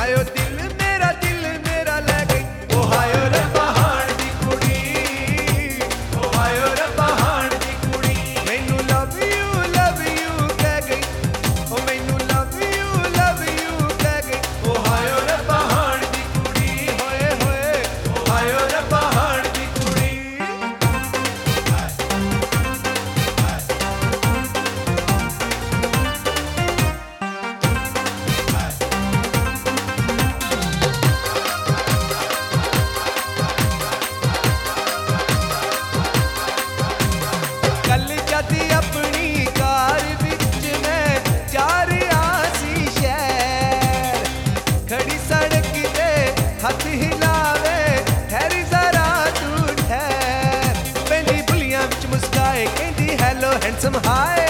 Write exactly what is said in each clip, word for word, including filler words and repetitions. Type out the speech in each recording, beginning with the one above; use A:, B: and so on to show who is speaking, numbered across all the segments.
A: Ohio ਦਿਲ ਮੇਰਾ ਦਿਲ ਮੇਰਾ ਲੈ ਗਈ ਓ ਹਾਇਓ ਰੱਬਾ ਹਾਣ ਦੀ ਕੁੜੀ ਓ ਹਾਇਓ ਰੱਬਾ ਹਾਣ ਦੀ ਕੁੜੀ ਮੈਨੂੰ ਲਵ ਯੂ ਲਵ ਯੂ ਕਹਿ ਗਈ ਓ ਮੈਨੂੰ ਲਵ ਯੂ ਲਵ ਯੂ ਕਹਿ ਗਈ ਓ ਹਾਇਓ ਰੱਬਾ ਹਾਣ ਦੀ ਕੁੜੀ ਹੋਏ ਹੋਏ ਓ ਹਾਇਓ ਰੱਬਾ ਹਾਣ ਦੀ ਕੁੜੀ ਕੱਲ ਜਦ ਆਪਣੀ ਕਾਰ ਵਿੱਚ ਮੈਂ ਜਾ ਰਿਹਾ ਸੀ ਸ਼ਹਿਰ ਖੜੀ ਸੜਕ ਤੇ ਹੱਥ ਹਿਲਾਵੇ ਠਹਿਰ ਜ਼ਰਾ ਤੂੰ ਠਹਿਰ ਪਹਿਲੀ ਬੁਲੀਆਂ ਵਿੱਚ ਮੁਸਕਾਏ ਕਹਿੰਦੀ ਹੈਲੋ ਹੈਂਡਸਮ ਹਾਏ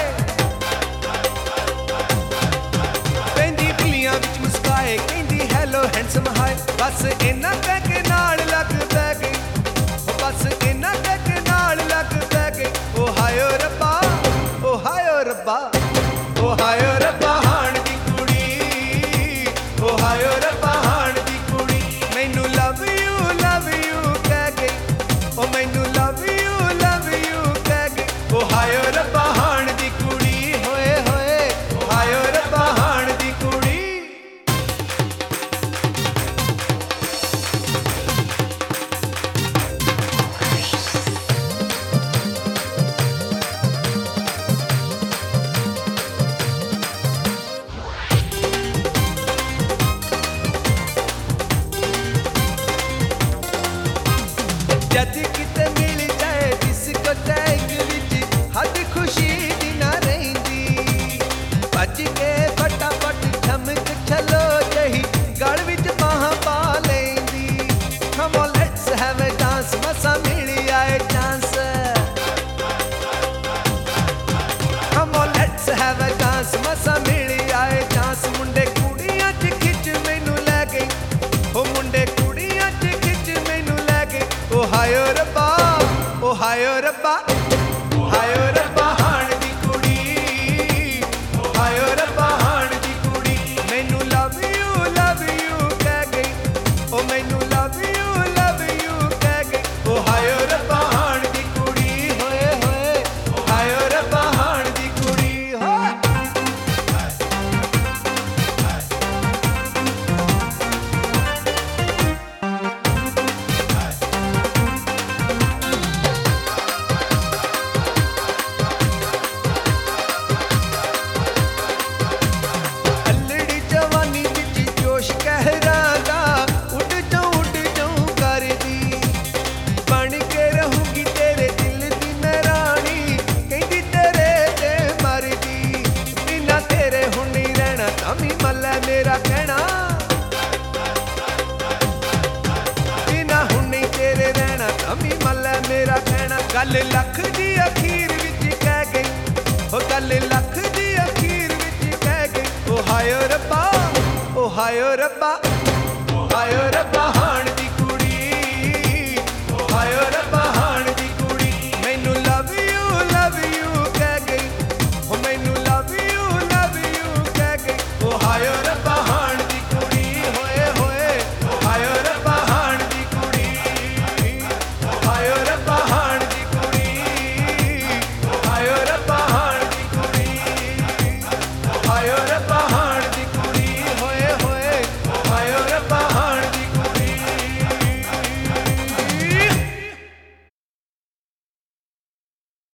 A: ਪਹਿਲੀ ਬੁਲੀਆਂ ਵਿੱਚ ਮੁਸਕਾਏ ਕਹਿੰਦੀ ਹੈਲੋ ਹੈਂਡਸਮ ਹਾਏ ਬਸ ਇਹਨਾਂ ਕਹਿ ਕੇ ਨਾਲ ਲੱਗ ਪੈ ਗਈ ਬਸ ਇਹਨਾਂ ਕਹਿ ਕੇ ਨਾਲ ਲੱਗ ਪੈ ਗਈ ਓ ਹਾਇਓ ਰੱਬਾ ਓ ਹਾਇਓ ਰੱਬਾ ਓ ਹਾਇਓ ਰੱਬਾ ਹਾਣ ਦੀ ਕੁੜੀ ਓ ਹਾਇਓ ਰੱਬਾ ਹਾਣ ਦੀ ਕੁੜੀ ਮੈਨੂੰ ਲਵ ਯੂ ਲਵ ਯੂ ਕਹਿ ਗਈ ਓ ਮੈਨੂੰ ਲਵ ਯੂ ਲਵ ਯੂ ਕਹਿ ਗਈ ਓ ਹਾਇਓ ਰੱਬਾ ਹਾਣ ਦੀ ਕੁੜੀ ਹੋਏ ਹੋਏ ਹਾਇਓ ਰੱਬਾ ਹਾਣ ਦੀ ਕੁੜੀ ਜਦ ਕਿਤੇ ਮਿਲ ਜਾਏ ਡਿਸਕੋ ਟੈਗ ਵਿੱਚ ਹੱਦ ਖੁਸ਼ੀ ਦੀ ਨਾ ਰਹਿੰਦੀ ਭੱਜ ਕੇ ਫਟਾਫਟ ਠਮਕ ਛਲੋ ਜਹੀ ਗਲ ਵਿੱਚ ਬਾਹਾਂ ਪਾ ਲੈਂਦੀ come on let's have a dance ਮਸਾ ਮਿਲ ਆਏ chance come on let's have a dance ਮਸਾ ਮਿਲ ਆਏ ਚਾਂਸ ਮੁੰਡੇ ਕੁੜੀਆਂ ਚ ਖਿੱਚ ਮੈਨੂੰ ਲੈ ਗਈ ਓ ਮੁੰਡੇ ਕੁੜੀਆਂ ਚ ਖਿੱਚ ਮੈਨੂੰ ਲੈ ਗਈ ਓ ਹਾਇਓ ਰੱਬਾ ਓ ਹਾਇਓ ਰੱਬਾ ਹਾਇਓ ਰੱਬਾ ਹਾਣ ਦੀ ਕੁੜੀ ਓ ਹਾਇਓ ਰੱਬਾ ਹਾਣ ਦੀ ਕੁੜੀ ਮੈਨੂੰ ਲਵ ਯੂ ਲਵ ਯੂ ਕਹਿ ਗਈ ਓ ਮੈਨੂੰ ਲਵ ਯੂ ਲਵ ਯੂ ਕਹਿ ਗਈ ਓ ਹਾਇਓ ਰੱਬਾ ਹਾਣ ਦੀ ਕੁੜੀ ਹੋਏ ਹੋਏ ਓ ਹਾਇਓ ਰੱਬਾ ਹਾਣ ਦੀ ਕੁੜੀ ਹੋਏ ਅਲੜੀ ਜਵਾਨੀ ਵਿੱਚ ਜੋਸ਼ ਕਹਿਰਾਂ ਦਾ ਉੱਡ ਜਾਉ ਉੱਡ ਜਾਉ ਕਰਦੀ ਬਣ ਕੇ ਰਹੂੰਗੀ ਤੇਰੇ ਦਿਲ ਦੀ ਮੈਂ ਰਾਣੀ ਕਹਿੰਦੀ ਤੇਰੇ ਤੇ ਮਰਦੀ ਬਿਨਾਂ ਤੇਰੇ ਹੁਣ ਨਹੀਂ ਰਹਿਣਾ ਤਾਂ ਵੀ ਮੱਲਾ ਮੇਰਾ ਕਹਿਣਾ ਬਿਨਾਂ ਹੁਣ ਨਹੀਂ ਤੇਰੇ ਰਹਿਣਾ ਤਾਂ ਵੀ ਮੱਲਾ ਮੇਰਾ ਕਹਿਣਾ ਗੱਲ ਲੱਖ ਦੀ ਅਖੀਰ ਵਿੱਚ ਕਹਿ ਗਈ ਓ ਗੱਲ ਲੱਖ ਦੀ ਅਖੀਰ ਵਿੱਚ ਕਹਿ ਗਈ ਓ ਹਾਇਓ ਰੱਬਾ ਓ ਹਾਇਓ ਰੱਬਾ ਓ ਹਾਇਓ ਰੱਬਾ ਹਾਣ ਦੀ ਕੁੜੀ ਓ ਹਾਇਓ ਰੱਬਾ